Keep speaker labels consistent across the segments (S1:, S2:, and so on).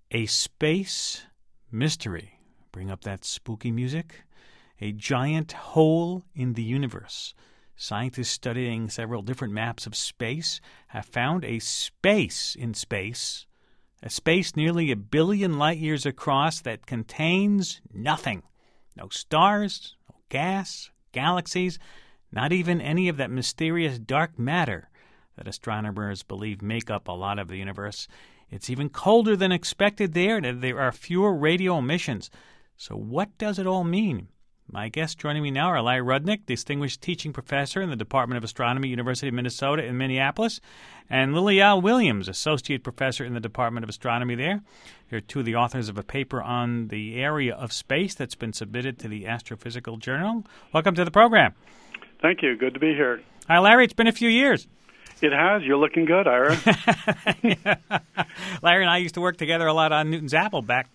S1: A space mystery. Bring up that spooky music. A giant hole in the universe. Scientists studying several different maps of space have found a space in space, a space nearly 1 billion light years across that contains nothing. No stars, no gas, galaxies, not even any of that mysterious dark matter that astronomers believe make up a lot of the universe. It's even colder than expected there, and there are fewer radio emissions. So what does it all mean? My guests joining me now are Larry Rudnick, Distinguished Teaching Professor in the Department of Astronomy, University of Minnesota in Minneapolis, and Lilia Williams, Associate Professor in the Department of Astronomy there. They're two of the authors of a paper on the area of space that's been submitted to the Astrophysical Journal. Welcome to the program.
S2: Thank you. Good to be here.
S1: Hi, Larry. It's been a few years.
S2: It has. You're looking good, Ira.
S1: Larry and I used to work together a lot on Newton's Apple back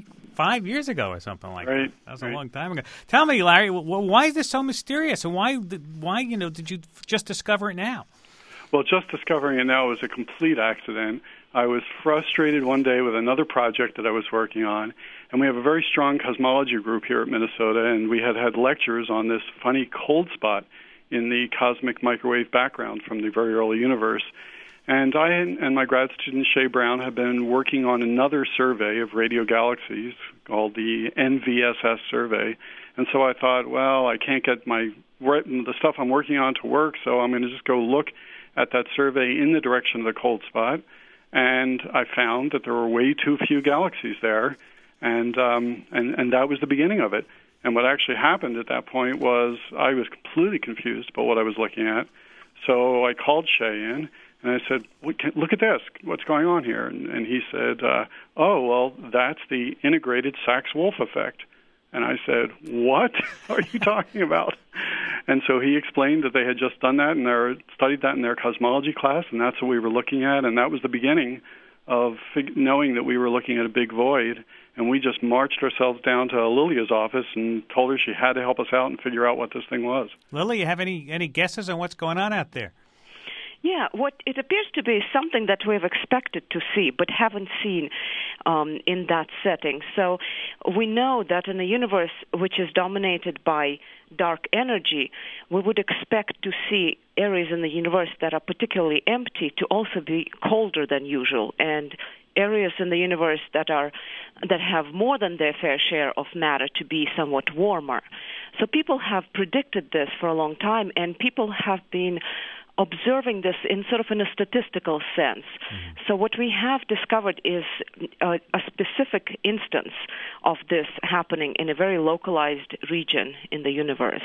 S1: 25 years ago or something like that. That was a long time ago. Tell me, Larry, why is this so mysterious, and why did you just discover it now?
S2: Well, just discovering it now was a complete accident. I was frustrated one day with another project that I was working on, and we have a very strong cosmology group here at Minnesota, and we had lectures on this funny cold spot in the cosmic microwave background from the very early universe. And I and my grad student, Shay Brown, have been working on another survey of radio galaxies called the NVSS survey. And so I thought, well, I can't get the stuff I'm working on to work, so I'm going to just go look at that survey in the direction of the cold spot. And I found that there were way too few galaxies there, and that was the beginning of it. And what actually happened at that point was I was completely confused about what I was looking at. So I called Shay in, and I said, look at this. What's going on here? And he said, oh, well, that's the integrated Sachs-Wolf effect. And I said, what are you talking about? And so he explained that they had just done that studied that in their cosmology class, and that's what we were looking at. And that was the beginning of knowing that we were looking at a big void. And we just marched ourselves down to Lilia's office and told her she had to help us out and figure out what this thing was.
S1: Lily, you have any guesses on what's going on out there?
S3: Yeah, what it appears to be something that we've expected to see but haven't seen in that setting. So we know that in a universe which is dominated by dark energy, we would expect to see areas in the universe that are particularly empty to also be colder than usual, and areas in the universe that have more than their fair share of matter to be somewhat warmer. So people have predicted this for a long time, and people have been observing this in a statistical sense. Mm-hmm. So what we have discovered is a specific instance of this happening in a very localized region in the universe.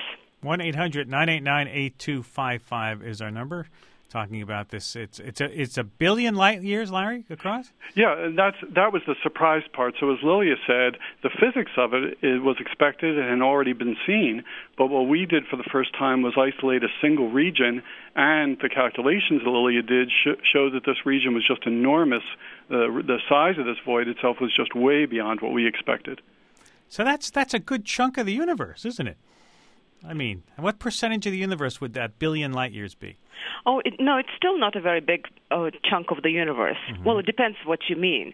S1: 1-800-989-8255 is our number. Talking about this, it's 1 billion light years, Larry, across?
S2: Yeah, and that was the surprise part. So as Lilia said, the physics of it was expected and had already been seen, but what we did for the first time was isolate a single region, and the calculations that Lilia did show that this region was just enormous. The size of this void itself was just way beyond what we expected.
S1: So that's a good chunk of the universe, isn't it? I mean, what percentage of the universe would that 1 billion light years be?
S3: Oh, no, it's still not a very big chunk of the universe. Mm-hmm. Well, it depends what you mean.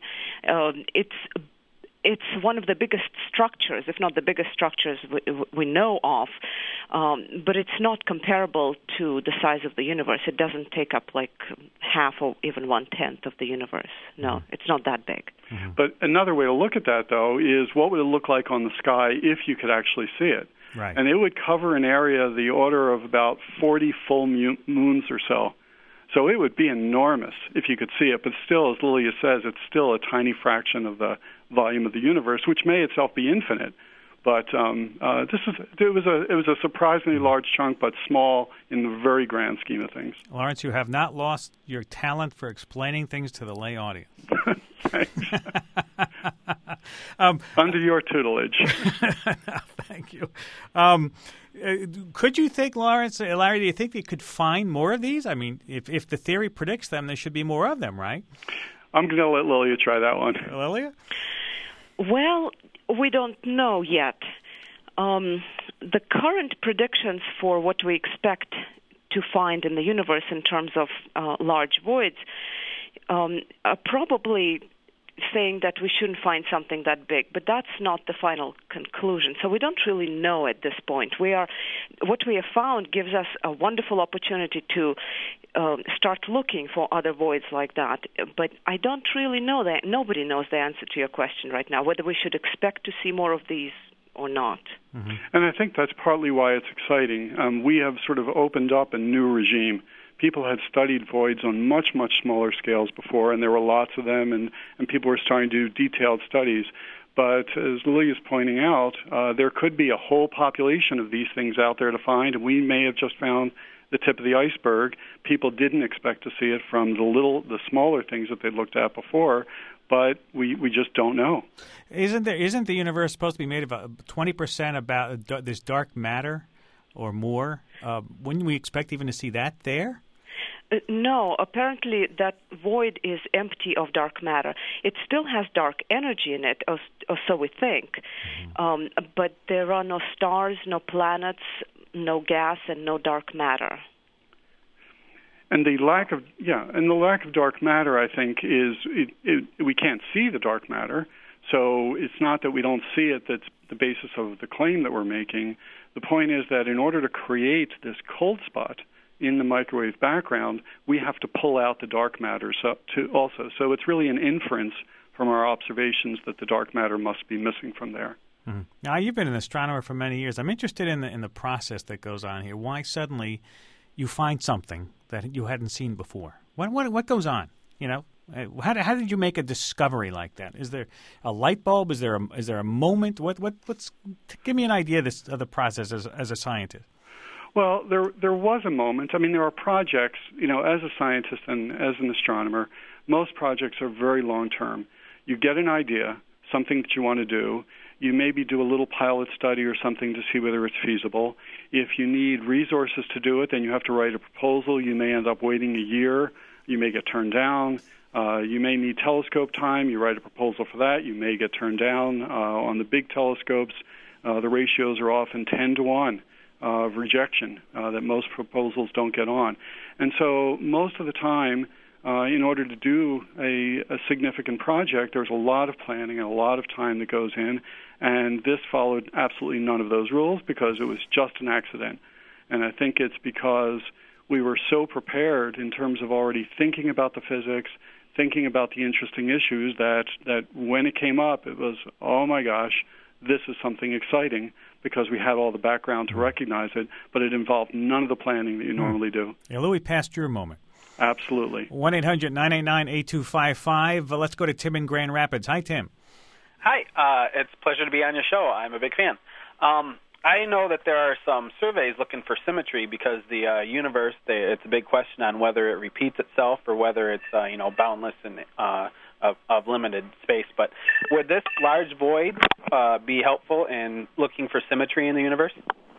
S3: It's one of the biggest structures, if not the biggest structures we know of, but it's not comparable to the size of the universe. It doesn't take up like half or even 1/10 of the universe. No, mm-hmm. It's not that big.
S2: Mm-hmm. But another way to look at that, though, is what would it look like on the sky if you could actually see it?
S1: Right.
S2: And it would cover an area the order of about 40 full moons or so. So it would be enormous if you could see it. But still, as Lilia says, it's still a tiny fraction of the volume of the universe, which may itself be infinite. But it was a surprisingly large chunk, but small in the very grand scheme of things.
S1: Lawrence, you have not lost your talent for explaining things to the lay audience.
S2: Thanks. Under your tutelage.
S1: Thank you. Could you think, Larry, do you think they could find more of these? I mean, if the theory predicts them, there should be more of them, right?
S2: I'm going to let Lilia try that one.
S1: Lilia?
S3: Well, we don't know yet. The current predictions for what we expect to find in the universe in terms of large voids are probably saying that we shouldn't find something that big, but that's not the final conclusion. So we don't really know at this point. What we have found gives us a wonderful opportunity to start looking for other voids like that. But I don't really know that. Nobody knows the answer to your question right now, whether we should expect to see more of these or not.
S2: Mm-hmm. And I think that's partly why it's exciting. We have sort of opened up a new regime. People had studied voids on much, much smaller scales before, and there were lots of them, and people were starting to do detailed studies. But as Lily is pointing out, there could be a whole population of these things out there to find, and we may have just found the tip of the iceberg. People didn't expect to see it from the smaller things that they looked at before, but we just don't know. Isn't
S1: the universe supposed to be made of 20% about this dark matter or more? Wouldn't we expect even to see that there?
S3: No, apparently that void is empty of dark matter. It still has dark energy in it, or so we think. Mm-hmm. But there are no stars, no planets, no gas, and no dark matter.
S2: And the lack of dark matter, I think, is we can't see the dark matter. So it's not that we don't see it that's the basis of the claim that we're making. The point is that in order to create this cold spot in the microwave background, we have to pull out the dark matter also. So it's really an inference from our observations that the dark matter must be missing from there.
S1: Mm-hmm. Now, you've been an astronomer for many years. I'm interested in the process that goes on here. Why suddenly you find something that you hadn't seen before? What goes on? You know, how did you make a discovery like that? Is there a light bulb? Is there a moment? What's give me an idea of the process as a scientist.
S2: Well, there was a moment. I mean, there are projects, you know, as a scientist and as an astronomer, most projects are very long-term. You get an idea, something that you want to do. You maybe do a little pilot study or something to see whether it's feasible. If you need resources to do it, then you have to write a proposal. You may end up waiting a year. You may get turned down. You may need telescope time. You write a proposal for that. You may get turned down. On the big telescopes, the ratios are often 10 to 1. Of rejection that most proposals don't get on. And so most of the time, in order to do a significant project, there's a lot of planning and a lot of time that goes in, and this followed absolutely none of those rules because it was just an accident. And I think it's because we were so prepared in terms of already thinking about the physics, thinking about the interesting issues, that when it came up, it was, oh my gosh, this is something exciting, because we had all the background to recognize it, but it involved none of the planning that you normally do.
S1: Yeah, Louis, past your moment.
S2: Absolutely.
S1: 1-800-989-8255. Let's go to Tim in Grand Rapids. Hi, Tim.
S4: Hi. It's a pleasure to be on your show. I'm a big fan. I know that there are some surveys looking for symmetry because the universe, it's a big question on whether it repeats itself or whether it's boundless and of limited space. But would this large void be helpful in looking for symmetry in the universe?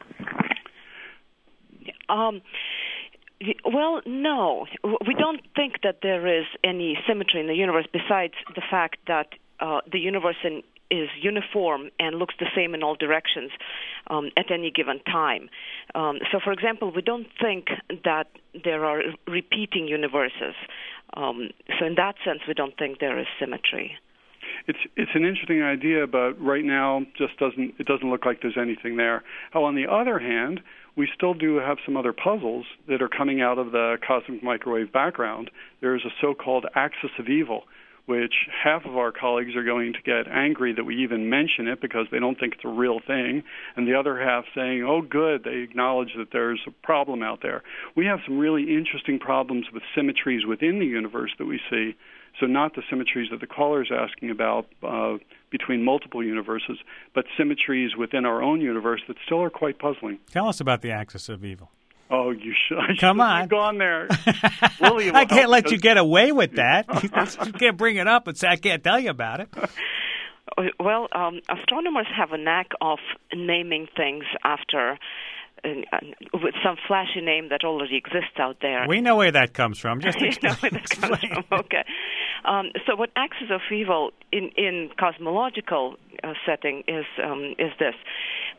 S3: Well, no. We don't think that there is any symmetry in the universe besides the fact that the universe is uniform and looks the same in all directions at any given time. So, for example, we don't think that there are repeating universes. So in that sense, we don't think there is symmetry.
S2: It's an interesting idea, but right now it doesn't look like there's anything there. How, on the other hand, we still do have some other puzzles that are coming out of the cosmic microwave background. There's a so-called axis of evil, which half of our colleagues are going to get angry that we even mention it because they don't think it's a real thing, and the other half saying, oh, good, they acknowledge that there's a problem out there. We have some really interesting problems with symmetries within the universe that we see, so not the symmetries that the caller is asking about between multiple universes, but symmetries within our own universe that still are quite puzzling.
S1: Tell us about the axis of evil.
S2: Oh, you should.
S1: Come on.
S2: Have gone there. Lily,
S1: I can't let you get away with that. You can't bring it up and say I can't tell you about it.
S3: Well, astronomers have a knack of naming things after with some flashy name that already exists out there.
S1: We know where that comes from. Just explain.
S3: You know where that comes from. Okay. So what axis of evil in cosmological setting is this.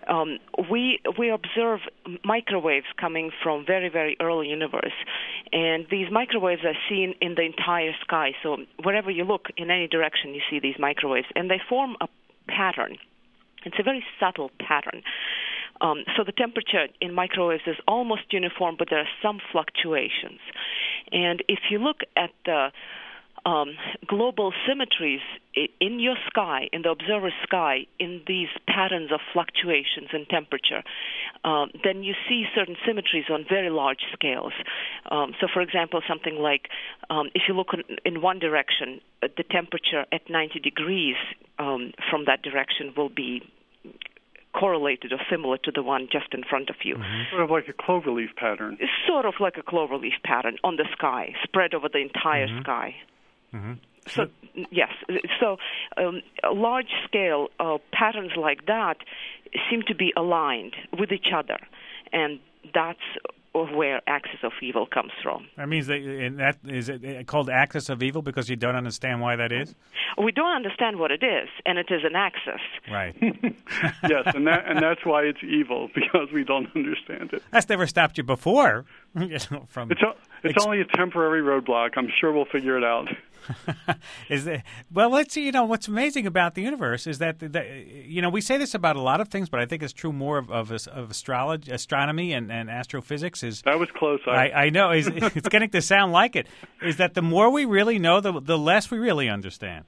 S3: we observe microwaves coming from very, very early universe, and these microwaves are seen in the entire sky. So wherever you look, in any direction, you see these microwaves, and they form a pattern. It's a very subtle pattern. So the temperature in microwaves is almost uniform, but there are some fluctuations. And if you look at the global symmetries in your sky, in the observer's sky, in these patterns of fluctuations in temperature, then you see certain symmetries on very large scales. So, for example, something like if you look in one direction, the temperature at 90 degrees from that direction will be correlated or similar to the one just in front of you.
S2: Mm-hmm. Sort of like a cloverleaf pattern.
S3: It's sort of like a cloverleaf pattern on the sky, spread over the entire sky.
S1: Mm-hmm.
S3: So, yes. So large-scale patterns like that seem to be aligned with each other, and that's where axis of evil comes from.
S1: That means that is it called axis of evil because you don't understand why that is?
S3: We don't understand what it is, and it is an axis.
S1: Right.
S2: Yes, and that's why it's evil, because we don't understand it.
S1: That's never stopped you before.
S2: It's only a temporary roadblock. I'm sure we'll figure it out.
S1: Let's see. What's amazing about the universe is that we say this about a lot of things, but I think it's true more of astrology, astronomy, and astrophysics.
S2: That was close.
S1: I know. It's getting to sound like it. Is that the more we really know, the less we really understand?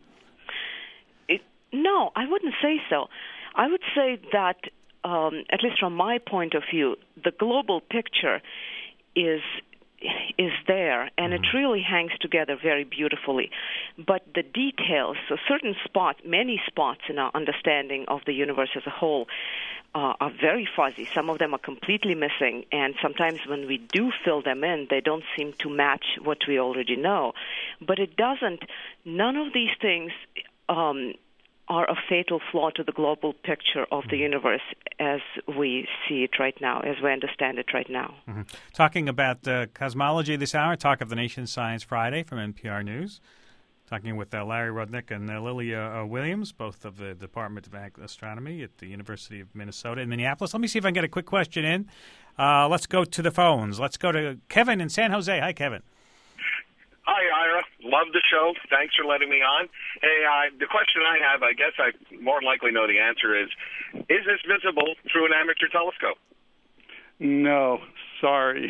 S3: No, I wouldn't say so. I would say that, at least from my point of view, the global picture is there, and it really hangs together very beautifully. But the details, so many spots in our understanding of the universe as a whole are very fuzzy. Some of them are completely missing, and sometimes when we do fill them in, they don't seem to match what we already know. But none of these things are a fatal flaw to the global picture of the universe as we see it right now, as we understand it right now.
S1: Mm-hmm. Talking about cosmology this hour, Talk of the Nation Science Friday from NPR News. Talking with Larry Rudnick and Lilia Williams, both of the Department of Astronomy at the University of Minnesota in Minneapolis. Let me see if I can get a quick question in. Let's go to the phones. Let's go to Kevin in San Jose. Hi, Kevin.
S5: Hi, Ira. Love the show. Thanks for letting me on. Hey, the question I have, I guess I more than likely know the answer is this visible through an amateur telescope?
S2: No, sorry.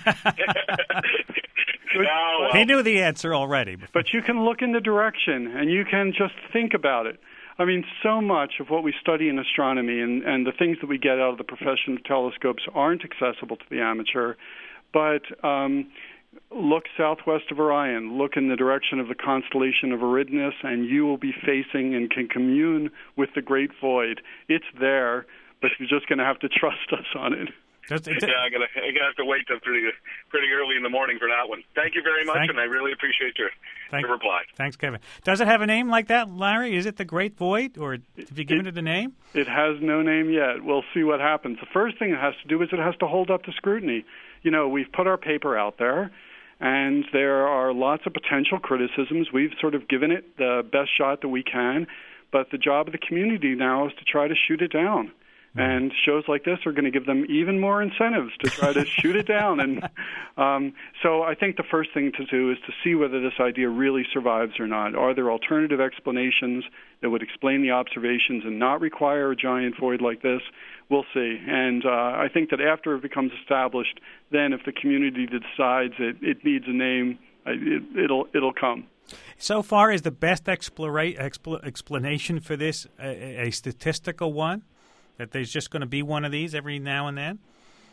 S5: No,
S1: he knew the answer already.
S2: But you can look in the direction, and you can just think about it. I mean, so much of what we study in astronomy and the things that we get out of the professional telescopes aren't accessible to the amateur, but look southwest of Orion, look in the direction of the constellation of Eridanus, and you will be facing and can commune with the great void. It's there, but you're just going to have to trust us on it.
S5: I'm gonna have to wait till pretty early in the morning for that one. Thank you very much, and I really appreciate your reply.
S1: Thanks, Kevin. Does it have a name like that, Larry? Is it the Great Void, or have you given it a name?
S2: It has no name yet. We'll see what happens. The first thing it has to do is it has to hold up to scrutiny. We've put our paper out there, and there are lots of potential criticisms. We've sort of given it the best shot that we can, but the job of the community now is to try to shoot it down. And shows like this are going to give them even more incentives to try to shoot it down. And so I think the first thing to do is to see whether this idea really survives or not. Are there alternative explanations that would explain the observations and not require a giant void like this? We'll see. And I think that after it becomes established, then if the community decides it needs a name, it'll come.
S1: So far, is the best explanation for this a statistical one? That there's just going to be one of these every now and then?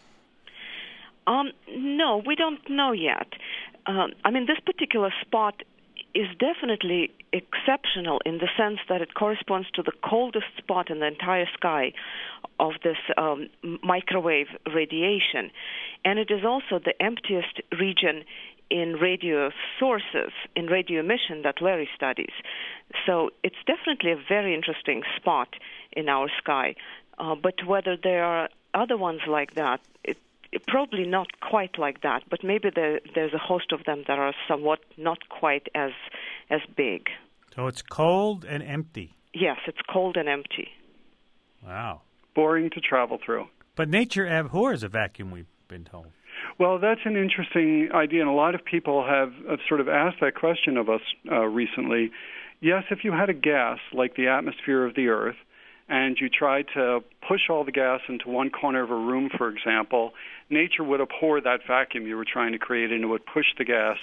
S3: No, we don't know yet. This particular spot is definitely exceptional in the sense that it corresponds to the coldest spot in the entire sky of this microwave radiation. And it is also the emptiest region in radio sources, in radio emission that Larry studies. So it's definitely a very interesting spot in our sky. But whether there are other ones like that, it probably not quite like that, but maybe there's a host of them that are somewhat not quite as big.
S1: So it's cold and empty.
S3: Yes, it's cold and empty.
S1: Wow.
S2: boring to travel through.
S1: But nature abhors a vacuum, we've been told.
S2: Well, that's an interesting idea, and a lot of people have sort of asked that question of us recently. Yes, if you had a gas like the atmosphere of the Earth, and you tried to push all the gas into one corner of a room, for example, nature would abhor that vacuum you were trying to create, and it would push the gas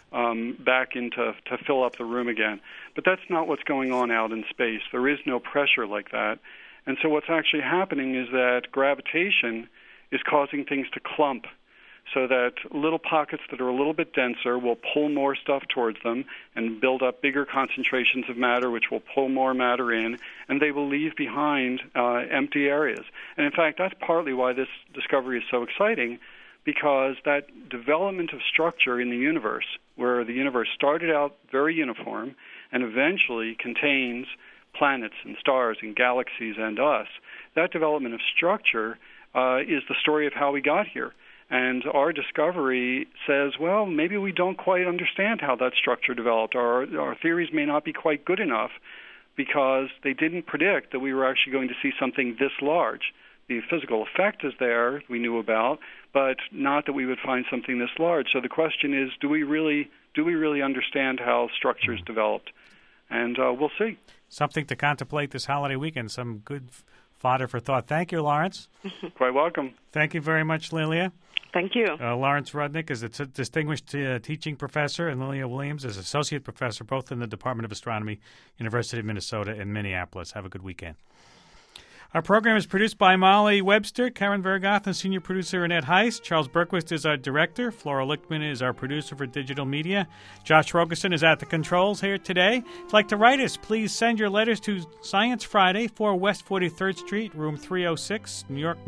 S2: back to fill up the room again. But that's not what's going on out in space. There is no pressure like that. And so what's actually happening is that gravitation is causing things to clump, so that little pockets that are a little bit denser will pull more stuff towards them and build up bigger concentrations of matter, which will pull more matter in, and they will leave behind empty areas. And in fact, that's partly why this discovery is so exciting, because that development of structure in the universe, where the universe started out very uniform and eventually contains planets and stars and galaxies and us, that development of structure is the story of how we got here. And our discovery says, well, maybe we don't quite understand how that structure developed. Our theories may not be quite good enough because they didn't predict that we were actually going to see something this large. The physical effect is there, we knew about, but not that we would find something this large. So the question is, do we really understand how structures developed? And we'll see.
S1: Something to contemplate this holiday weekend, some good fodder for thought. Thank you, Lawrence.
S2: Quite welcome.
S1: Thank you very much, Lilia.
S3: Thank you.
S1: Lawrence Rudnick is a distinguished teaching professor, and Lilia Williams is associate professor, both in the Department of Astronomy, University of Minnesota in Minneapolis. Have a good weekend. Our program is produced by Molly Webster, Karen Vergoth, and senior producer Annette Heiss. Charles Berquist is our director. Flora Lichtman is our producer for digital media. Josh Rogerson is at the controls here today. If you'd like to write us, please send your letters to Science Friday, 4 West 43rd Street, room 306, New York,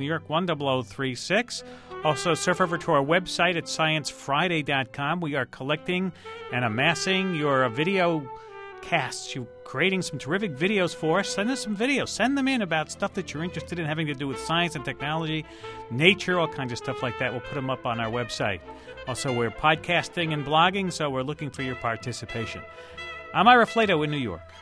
S1: 10036. Also, surf over to our website at sciencefriday.com. We are collecting and amassing your video casts. You're creating some terrific videos for us. Send us some videos. Send them in about stuff that you're interested in having to do with science and technology, nature, all kinds of stuff like that. We'll put them up on our website. Also, we're podcasting and blogging, so we're looking for your participation. I'm Ira Flato in New York.